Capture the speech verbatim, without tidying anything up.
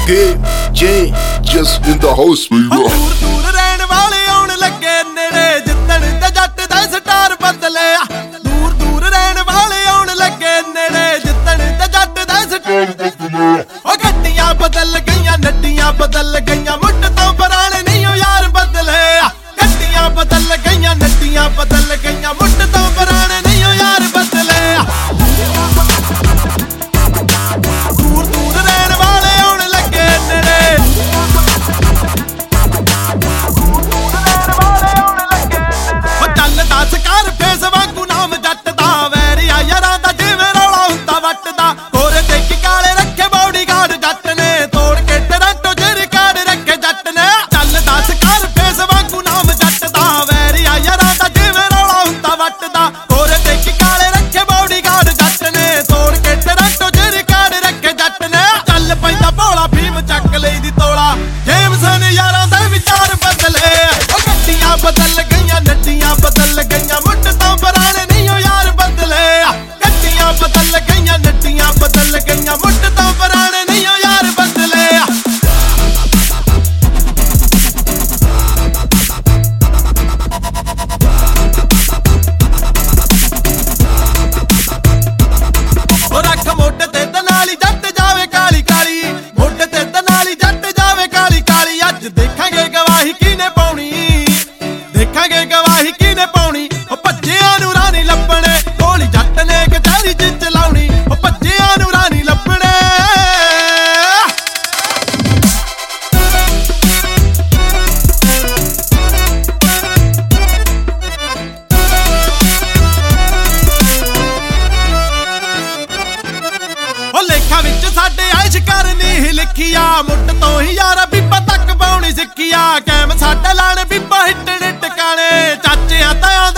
Game J just in the house baby। ਦੂਰ ਦੂਰ ਰਹਿਣ ਵਾਲੇ ਆਉਣ ਲੱਗੇ ਨੇੜੇ, ਜਿੱਤਣ ਤੇ ਜੱਟ ਦਾ ਸਟਾਰ ਬਦਲਿਆ। ਦੂਰ ਦੂਰ ਰਹਿਣ ਵਾਲੇ ਆਉਣ ਲੱਗੇ ਨੇੜੇ, ਜਿੱਤਣ ਤੇ ਜੱਟ ਦਾ ਸਟਾਰ ਬਦਲਿਆ। ਉਹ ਗੱਡੀਆਂ ਬਦਲ ਗਈਆਂ, ਨੱਡੀਆਂ ਬਦਲ ਗਈਆਂ, ਮੁੱਢ ਤੋਂ ਪੁਰਾਣੇ ਨਹੀਂ ਉਹ ਯਾਰ ਬਦਲੇ। ਗੱਡੀਆਂ ਬਦਲ ਗਈਆਂ, ਨੱਡੀਆਂ ਬਦਲ ਗਈਆਂ, ਮੁੱਢ ਤੋਂ ਪੁਰਾਣੇ ਨਹੀਂ ਉਹ ਯਾਰ ਬਦਲੇ। ਦੂਰ ਦੂਰ ਰਹਿਣ ਵਾਲੇ ਆਉਣ ਲੱਗੇ ਨੇੜੇ, ਉਹ ਚੱਲਦਾ ਸਕਾਰਫੇਸ ਵਾਂਗੂ ਨਾਮ ਜੱਟ ਦਾ। ਵੈਰੀਆ ਯਾਰਾਂ ਦਾ ਜਿਵੇਂ ਰੌਲਾ ਹੁੰਦਾ ਵੱਟ ਦਾ। ਗੋਰੇ ਤੇ ਕੀ ਕਾਲੇ ਰੱਖੇ ਬੌਡੀਗਾਰਡ ਜੱਟ ਨੇ, ਤੋੜ ਕੇ ਟੋਰਾਂਟੋ ਚ ਰਿਕਾਰਡ ਰੱਖੇ ਜੱਟ ਨੇ। ਚੱਲਦਾ ਸਕਾਰਫੇਸ ਵਾਂਗੂ ਨਾਮ ਜੱਟ ਦਾ। ਵੈਰੀਆ ਯਾਰਾਂ ਦਾ ਜਿਵੇਂ ਰੌਲਾ ਹੁੰਦਾ ਵੱਟ ਦਾ। ਗੋਰੇ ਤੇ ਕੀ ਕਾਲੇ ਰੱਖੇ ਬੌਡੀਗਾਰਡ ਜੱਟ ਨੇ, ਤੋੜ ਕੇ ਟੋਰਾਂਟੋ ਚ ਰਿਕਾਰਡ ਰੱਖੇ ਜੱਟ ਨੇ। ਚੱਲ ਪੈਂਦਾ ਭੋਲਾ ਫੀਮ ਚੱਕ ਲਈ ਦੀ ਤੋਲਾ, ਜੇਮਸ ਨੇ ਯਾਰਾਂ ਦੇ ਵਿਚਾਰ ਬਦਲੇ। ਉਹ ਗੱਡੀਆਂ ਬਦਲ ਗਈਆਂ, ਨੱਡੀਆਂ ਬਦਲ ਗਈਆਂ, ਮੁੱਢ ਤੋਂ ਪੁਰਾਣੇ ਨਹੀਂ ਉਹ ਯਾਰ ਬਦਲੇ। ਗੱਡੀਆਂ ਬਦਲ ਗਈਆਂ, ਨੱਡੀਆਂ ਬਦਲ ਗਈਆਂ, ਮੁੱਢ ਤੋਂ ਪੁਰਾਣੇ ਨਹੀਂ ਉਹ ਯਾਰ ਬਦਲੇ। ਉਹ ਰੱਖ ਮੋਢੇ ਤੇ ਦਨਾਲੀ ਜੱਟ ਜਾਵੇ ਕਾਲੀ ਕਾਲੀ, ਮੋਢੇ ਤੇ ਦਨਾਲੀ ਜੱਟ ਜਾਵੇ ਕਾਲੀ ਕਾਲੀ। ਅੱਜ ਦੇਖਾਂਗੇ ਗਵਾਹੀ ਕਿਹਨੇ ਪਾਉਣੀ, ਦੇਖਾਂਗੇ ਗਵਾਹੀ ਕਿਹਨੇ ਪਾਉਣੀ। ਉਹ ਭੱਜਿਆਂ ਨੂੰ ਰਾਣੀ ਲੱਭਣੇ, ਗੋਲੀ ਜੱਟ ਨੇ ਕਚਹਿਰੀ ਚ ਚਲਾਉਣੀ। ਉਹ ਭੱਜਿਆਂ ਨੂੰ ਰਾਣੀ ਲੱਭਣੇ। ਉਹ ਲੇਖਾਂ ਵਿੱਚ ਸਾਡੇ ਐਸ਼ ਕਰਨੀ ਹੀ ਲਿਖਿਆ, ਮੁੱਢ ਤੋਂ ਹੀ ਯਾਰਾ ਬੀਬਾ ਤੱਕ ਪਾਉਣੀ ਸਿੱਖਿਆ। ਕੈਮ ਸਾਡੇ ਲਾਣੇ ਬੀਬਾ ਹਿੱਟਣੇ ਟਿਕਾਣੇ, ਚਾਚਿਆਂ ਤਾਇਆਂ